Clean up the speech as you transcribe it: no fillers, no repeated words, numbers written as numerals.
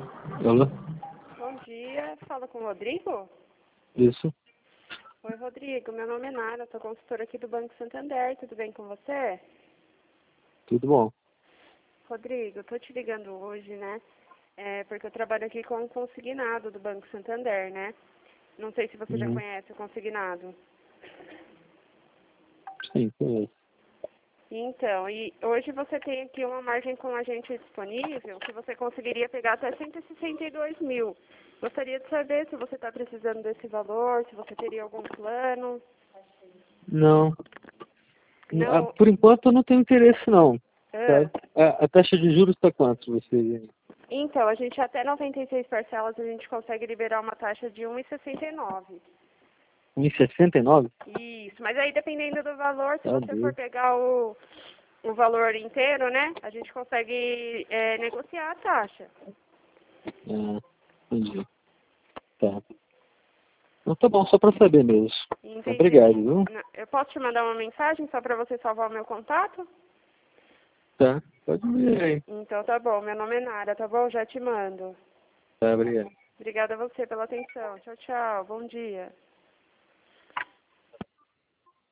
Alô? Bom dia, fala com o Rodrigo? Isso? Oi, Rodrigo, meu nome é Nara, sou consultora aqui do Banco Santander, tudo bem com você? Tudo bom? Rodrigo, tô te ligando hoje, né? Porque eu trabalho aqui com o consignado do Banco Santander, né? Não sei se você já Uhum. conhece o consignado. Sim, conheço. Então, e hoje você tem aqui uma margem com a gente disponível que você conseguiria pegar até 162 mil. Gostaria de saber se você está precisando desse valor, se você teria algum plano. Não. Não. Por enquanto eu não tenho interesse não. Ah. Sabe? A taxa de juros está quanto você? Então, a gente até 96 parcelas a gente consegue liberar uma taxa de 1,69. 1,69? Isso, mas aí dependendo do valor, se Tá você for doido. pegar o valor inteiro, né, a gente consegue negociar a taxa. Ah, entendi. Tá. Então tá bom, só para saber mesmo. Obrigado, Entendi. viu? Eu posso te mandar uma mensagem só para você salvar o meu contato? Tá. Pode vir aí. Então tá bom, meu nome é Nara, tá bom? Já te mando. Tá, obrigado. Obrigada a você pela atenção. Tchau, tchau. Bom dia.